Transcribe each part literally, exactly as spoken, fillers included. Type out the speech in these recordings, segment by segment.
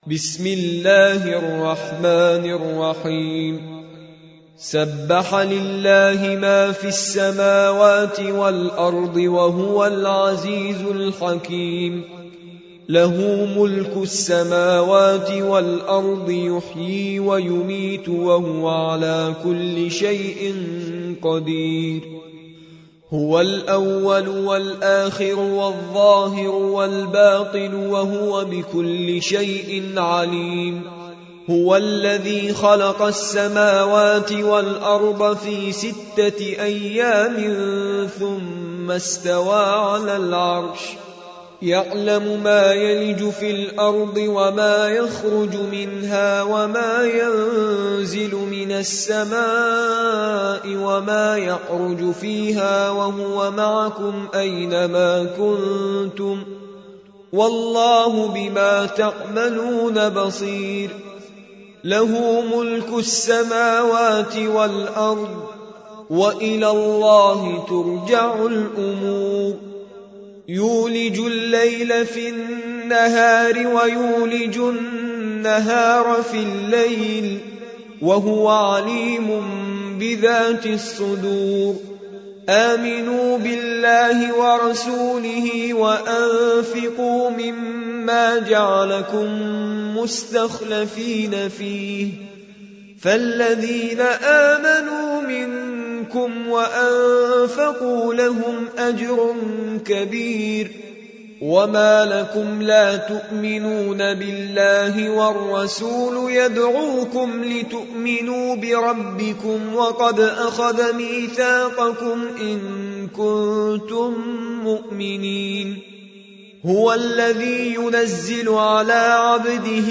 بسم الله الرحمن الرحيم سبح لله ما في السماوات والأرض وهو العزيز الحكيم له ملك السماوات والأرض يحيي ويميت وهو على كل شيء قدير هو الأول والآخر والظاهر والباطن وهو بكل شيء عليم هو الذي خلق السماوات والأرض في ستة أيام ثم استوى على العرش يعلم ما يلج في الأرض وما يخرج منها وما ينزل من السماء وما يعرج فيها وهو معكم أينما كنتم والله بما تعملون بصير له ملك السماوات والأرض وإلى الله ترجع الأمور يولج الليل في النهار ويولج النهار في الليل وهو عليم بذات الصدور آمنوا بالله ورسوله وأنفقوا مما جعلكم مستخلفين فيه فالذين آمنوا منكم وأنفقوا لهم أجر كبير وما لكم لا تؤمنون بالله والرسول يدعوكم لتؤمنوا بربكم وقد أخذ ميثاقكم إن كنتم مؤمنين هو الذي ينزل على عبده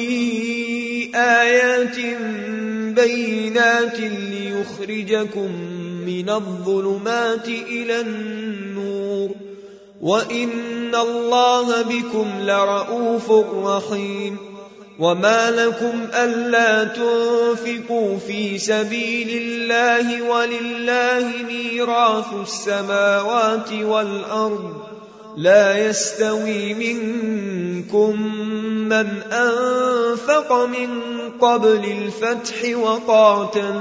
آيات بينات ليخرجكم من الظلمات إلى النور وإن الله بكم لرءوف رحيم وما لكم ألا تنفقوا في سبيل الله ولله ميراث السماوات والأرض لا يستوي منكم من أنفق من قبل الفتح وقاتل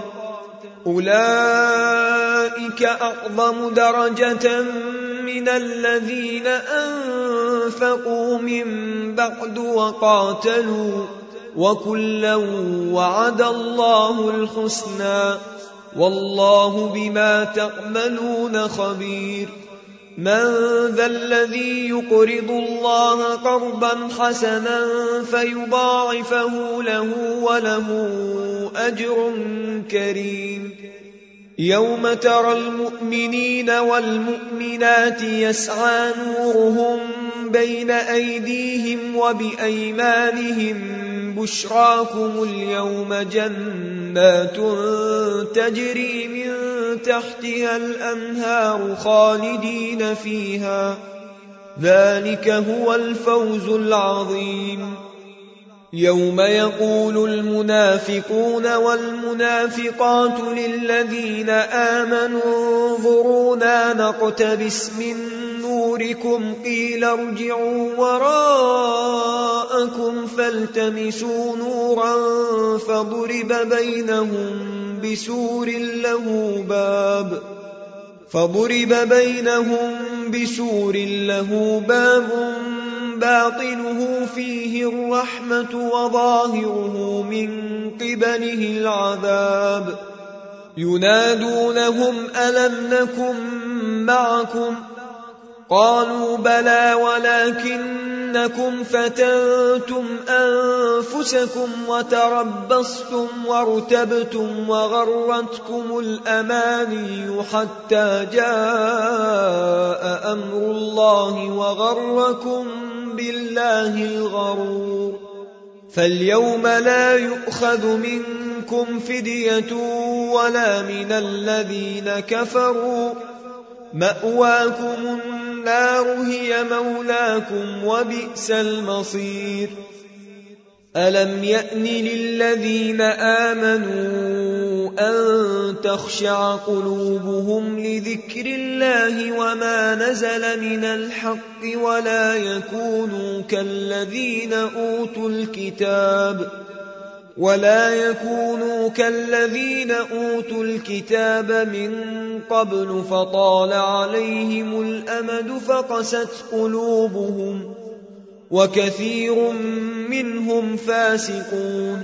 أولئك أعظم درجة من الذين أنفقوا من بعد وقاتلوا وكلا وعد الله الحسنى والله بما تعملون خبير من ذا الذي يقرض الله قرضا حسنا فيضاعفه له وله أجر كريم يوم ترى المؤمنين والمؤمنات يسعى نورهم بين أيديهم وبأيمانهم بشراكم اليوم جنات تجري من تحتها الأنهار خالدين فيها ذلك هو الفوز العظيم يوم يقول المنافقون والمنافقات للذين آمنوا انظرونا نقتبس من نوركم قيل ارجعوا وراءكم فالتمسوا نورا فضرب بينهم بسور له باب فضرب بينهم بسور له باب باطنه فيه الرحمة وظاهره من قبله العذاب ينادونهم ألم نكن معكم قالوا بلى ولكنكم فتنتم أنفسكم وتربصتم وارتبتم وغرتكم الأماني حتى جاء أمر الله وغركم بالله الغرور فاليوم لا يؤخذ منكم فدية ولا من الذين كفروا مأواكم النار هي مولاكم وبئس المصير ألم يأن للذين آمنوا أن تخشع قلوبهم لذكر الله وما نزل من الحق ولا يكونوا كالذين أوتوا الكتاب ولا يكونوا كالذين أوتوا الكتاب من قبل فطال عليهم الأمد فقست قلوبهم وكثير منهم فاسقون.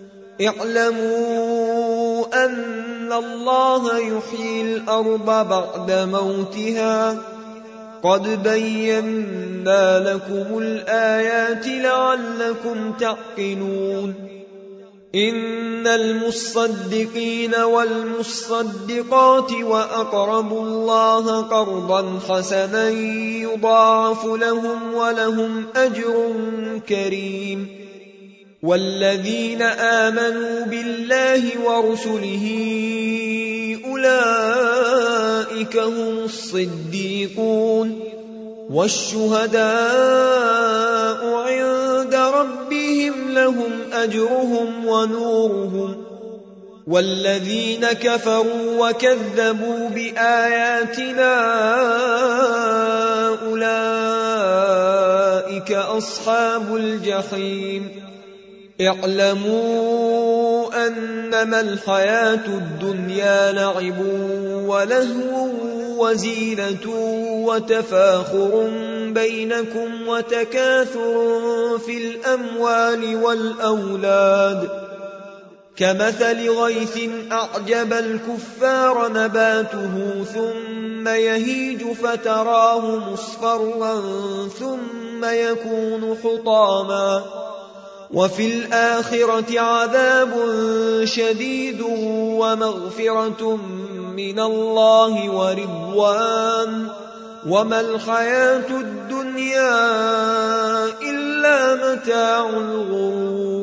اعلموا أن الله يحيي الأرض بعد موتها قد بينا لكم الآيات لعلكم تعقلون. إن المصدقين والمصدقات وأقرضوا الله قرضا حسنا يضاعف لهم ولهم أجر كريم. والذين آمنوا بالله ورسله أولئك هم الصديقون والشهداء عند ربهم لهم أجرهم ونورهم. والذين كفروا وكذبوا بآياتنا أولئك أصحاب الجحيم. اعلموا أنما الحياة الدنيا لعب ولهو وزينة وتفاخر بينكم وتكاثر في الأموال والأولاد كمثل غيث أعجب الكفار نباته ثم يهيج فتراه مصفرا ثم يكون حطاما وفي الآخرة عذاب شديد ومغفرة من الله ورضوان وما الحياة الدنيا إلا متاع الغرور.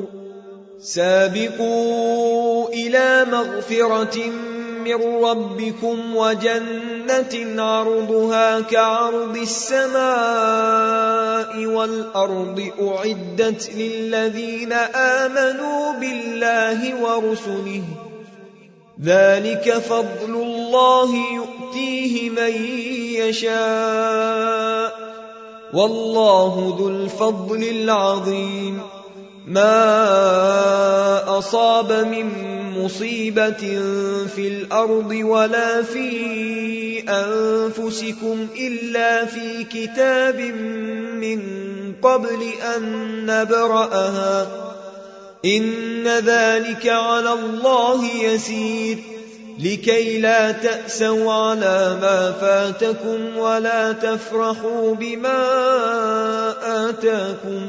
سابقوا إلى مغفرة من ربكم وجنة عرضها كعرض السماء والأرض أعدت للذين آمنوا بالله ورسله ذلك فضل الله يؤتيه من يشاء والله ذو الفضل العظيم. ما أصاب من مصيبة في الأرض ولا في أنفسكم إلا في كتاب من قبل أن نبرأها إن ذلك على الله يسير لكي لا تأسوا على ما فاتكم ولا تفرحوا بما آتاكم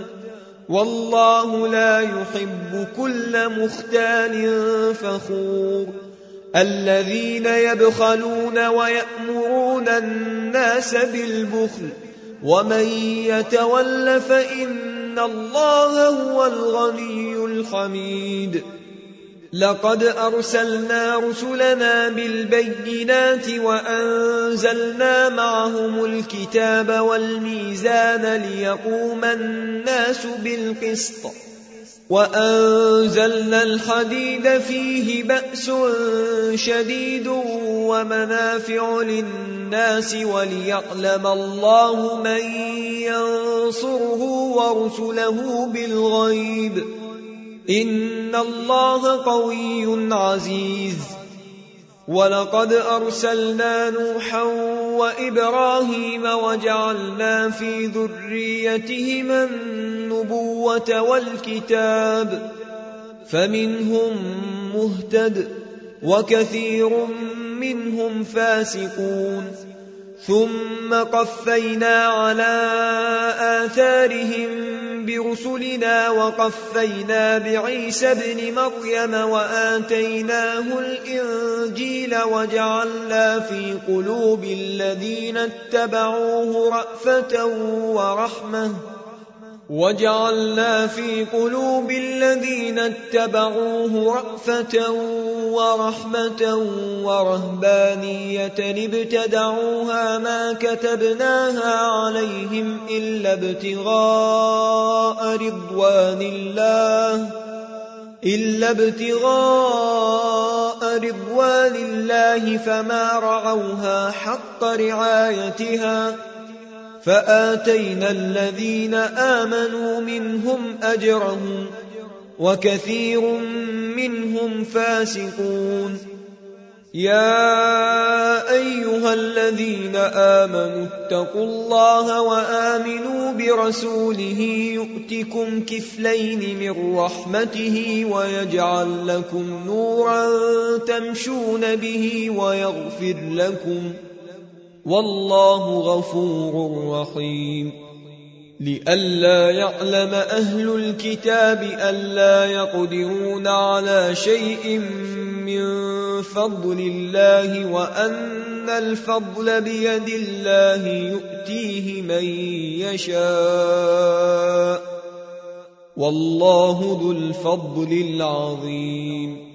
والله لا يحب كل مختال فخور. الذين يبخلون ويأمرون الناس بالبخل ومن يتول فإن الله هو الغني الحميد. لقد أرسلنا رسلنا بالبينات وأنزلنا معهم الكتاب والميزان ليقوم الناس بالقسط وأنزلنا الحديد فيه بأس شديد ومنافع للناس وليعلم الله من ينصره ورسله بالغيب إن الله قوي عزيز. ولقد أرسلنا نوحا وإبراهيم وجعلنا في ذريتهما النبوة والكتاب فمنهم مهتد وكثير منهم فاسقون. ثم قفينا على آثارهم برسلنا وقفينا بعيسى ابن مريم وآتيناه الإنجيل وجعلنا في قلوب الذين اتبعوه رأفة ورحمة وجعلنا في قلوب الذين اتبعوه رأفة ورحمة ورهبانية ابتدعوها ما كتبناها عليهم إلا ابتغاء رضوان الله إلا ابتغاء رضوان الله فما رعوها حق رعايتها فآتينا الذين آمنوا منهم أجرهم وكثير منهم فاسقون. يا أيها الذين آمنوا اتقوا الله وآمنوا برسوله يؤتكم كفلين من رحمته ويجعل لكم نورا تمشون به ويغفر لكم والله غفور رحيم. لئلا يعلم أهل الكتاب ألا يقدرون على شيء من فضل الله وأن الفضل بيد الله يؤتيه من يشاء والله ذو الفضل العظيم.